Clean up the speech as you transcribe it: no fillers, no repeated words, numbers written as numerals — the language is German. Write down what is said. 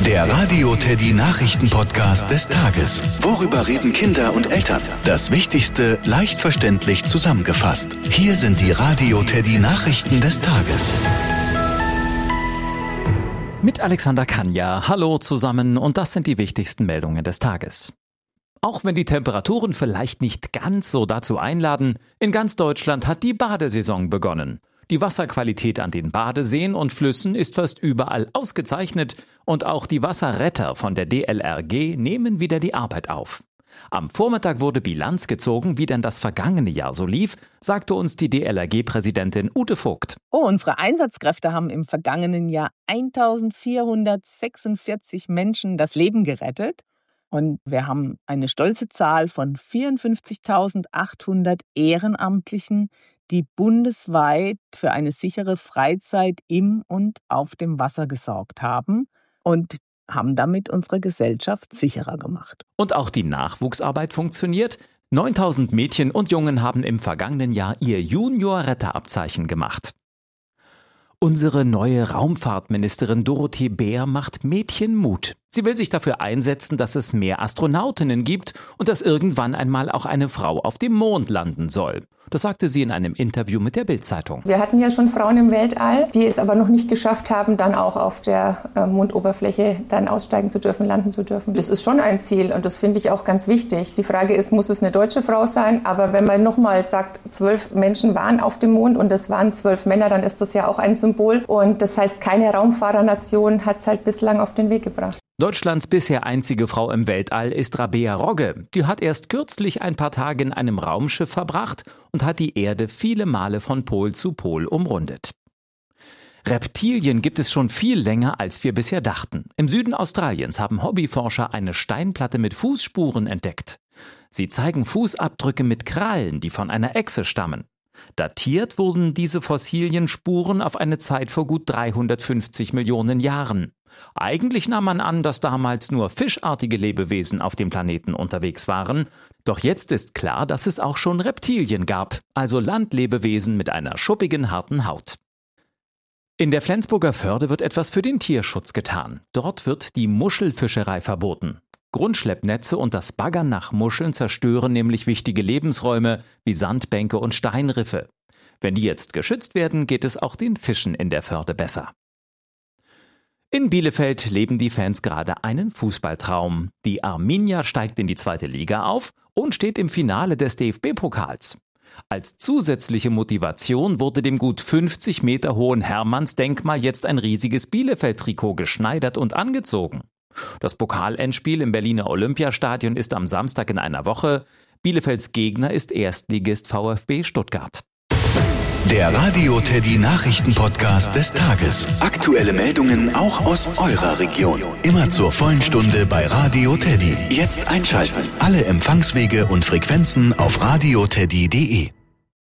Der Radio Teddy Nachrichten-Podcast des Tages. Worüber reden Kinder und Eltern? Das Wichtigste leicht verständlich zusammengefasst. Hier sind die Radio Teddy Nachrichten des Tages. Mit Alexander Kanja. Hallo zusammen und das sind die wichtigsten Meldungen des Tages. Auch wenn die Temperaturen vielleicht nicht ganz so dazu einladen, in ganz Deutschland hat die Badesaison begonnen. Die Wasserqualität an den Badeseen und Flüssen ist fast überall ausgezeichnet und auch die Wasserretter von der DLRG nehmen wieder die Arbeit auf. Am Vormittag wurde Bilanz gezogen, wie denn das vergangene Jahr so lief, sagte uns die DLRG-Präsidentin Ute Vogt. Unsere Einsatzkräfte haben im vergangenen Jahr 1446 Menschen das Leben gerettet. Und wir haben eine stolze Zahl von 54.800 Ehrenamtlichen, die bundesweit für eine sichere Freizeit im und auf dem Wasser gesorgt haben und haben damit unsere Gesellschaft sicherer gemacht. Und auch die Nachwuchsarbeit funktioniert. 9.000 Mädchen und Jungen haben im vergangenen Jahr ihr Junior-Retterabzeichen gemacht. Unsere neue Raumfahrtministerin Dorothee Bär macht Mädchen Mut. Sie will sich dafür einsetzen, dass es mehr Astronautinnen gibt und dass irgendwann einmal auch eine Frau auf dem Mond landen soll. Das sagte sie in einem Interview mit der Bild-Zeitung. Wir hatten ja schon Frauen im Weltall, die es aber noch nicht geschafft haben, dann auch auf der Mondoberfläche dann aussteigen zu dürfen, landen zu dürfen. Das ist schon ein Ziel und das finde ich auch ganz wichtig. Die Frage ist, muss es eine deutsche Frau sein? Aber wenn man nochmal sagt, 12 Menschen waren auf dem Mond und es waren 12 Männer, dann ist das ja auch ein Symbol. Und das heißt, keine Raumfahrernation hat es halt bislang auf den Weg gebracht. Deutschlands bisher einzige Frau im Weltall ist Rabea Rogge. Die hat erst kürzlich ein paar Tage in einem Raumschiff verbracht und hat die Erde viele Male von Pol zu Pol umrundet. Reptilien gibt es schon viel länger, als wir bisher dachten. Im Süden Australiens haben Hobbyforscher eine Steinplatte mit Fußspuren entdeckt. Sie zeigen Fußabdrücke mit Krallen, die von einer Echse stammen. Datiert wurden diese Fossilienspuren auf eine Zeit vor gut 350 Millionen Jahren. Eigentlich nahm man an, dass damals nur fischartige Lebewesen auf dem Planeten unterwegs waren. Doch jetzt ist klar, dass es auch schon Reptilien gab, also Landlebewesen mit einer schuppigen, harten Haut. In der Flensburger Förde wird etwas für den Tierschutz getan. Dort wird die Muschelfischerei verboten. Grundschleppnetze und das Baggern nach Muscheln zerstören nämlich wichtige Lebensräume wie Sandbänke und Steinriffe. Wenn die jetzt geschützt werden, geht es auch den Fischen in der Förde besser. In Bielefeld leben die Fans gerade einen Fußballtraum. Die Arminia steigt in die 2. Liga auf und steht im Finale des DFB-Pokals. Als zusätzliche Motivation wurde dem gut 50 Meter hohen Hermannsdenkmal jetzt ein riesiges Bielefeld-Trikot geschneidert und angezogen. Das Pokalendspiel im Berliner Olympiastadion ist am Samstag in einer Woche. Bielefelds Gegner ist Erstligist VfB Stuttgart. Der Radio Teddy Nachrichten-Podcast des Tages. Aktuelle Meldungen auch aus eurer Region. Immer zur vollen Stunde bei Radio Teddy. Jetzt einschalten. Alle Empfangswege und Frequenzen auf radioteddy.de.